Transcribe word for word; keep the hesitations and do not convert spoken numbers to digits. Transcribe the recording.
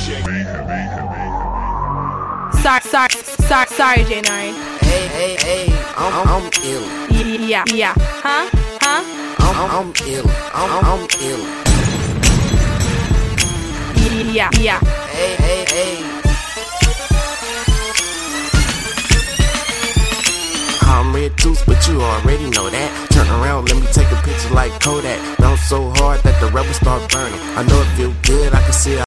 Sorry, sorry, sorry, sorry, J nine. Hey, hey, hey, I'm, I'm ill. Yeah, yeah, huh, huh? I'm, I'm ill. I'm, I'm ill. Yeah, yeah. Hey, hey, hey. I'm red tooth, but you already know that. Turn around, let me take a picture like Kodak. Bounce so hard that the rubber start burning. I know it feel good, I can see it.